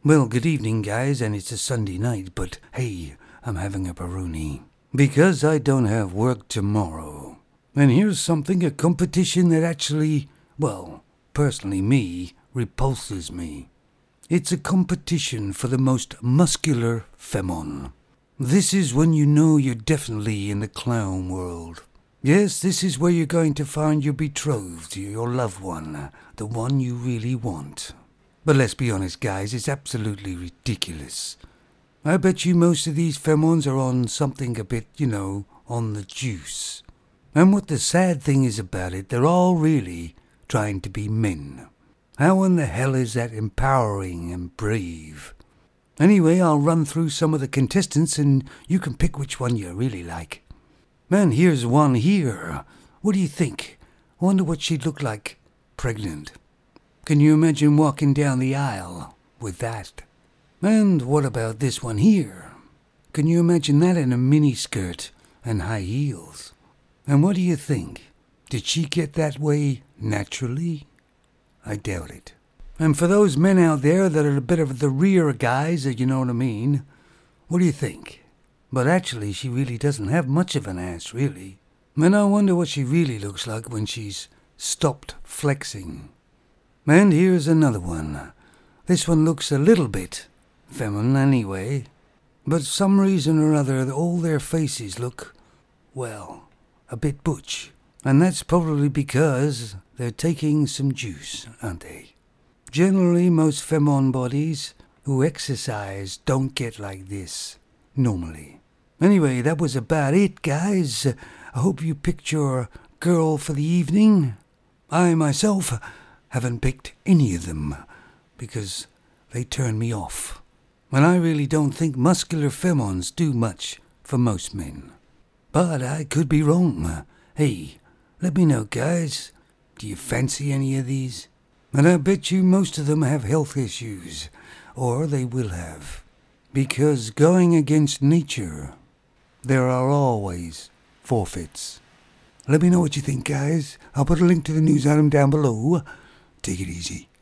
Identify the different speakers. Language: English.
Speaker 1: Well, good evening, guys, and it's a Sunday night, but hey, I'm having a Peroni. Because I don't have work tomorrow. And here's a competition that actually, well, personally me, repulses me. It's a competition for the most muscular femon. This is when you know you're definitely in the clown world. Yes, this is where you're going to find your betrothed, your loved one, the one you really want. But let's be honest, guys, it's absolutely ridiculous. I bet you most of these femons are on something a bit, on the juice. And what the sad thing is about it, they're all really trying to be men. How in the hell is that empowering and brave? Anyway, I'll run through some of the contestants and you can pick which one you really like. Man, here's one here. What do you think? I wonder what she'd look like pregnant. Can you imagine walking down the aisle with that? And what about this one here? Can you imagine that in a miniskirt and high heels? And what do you think? Did she get that way naturally? I doubt it. And for those men out there that are a bit of the rear guys, you know what I mean, what do you think? But actually, she really doesn't have much of an ass, really. And I wonder what she really looks like when she's stopped flexing. And here's another one. This one looks a little bit feminine anyway. But some reason or other, all their faces look, well, a bit butch. And that's probably because they're taking some juice, aren't they? Generally, most femon bodies who exercise don't get like this, normally. Anyway, that was about it, guys. I hope you picked your girl for the evening. I myself haven't picked any of them because they turn me off. And I really don't think muscular femons do much for most men. But I could be wrong. Hey, let me know, guys. Do you fancy any of these? And I bet you most of them have health issues, or they will have. Because going against nature, there are always forfeits. Let me know what you think, guys. I'll put a link to the news item down below. Take it easy.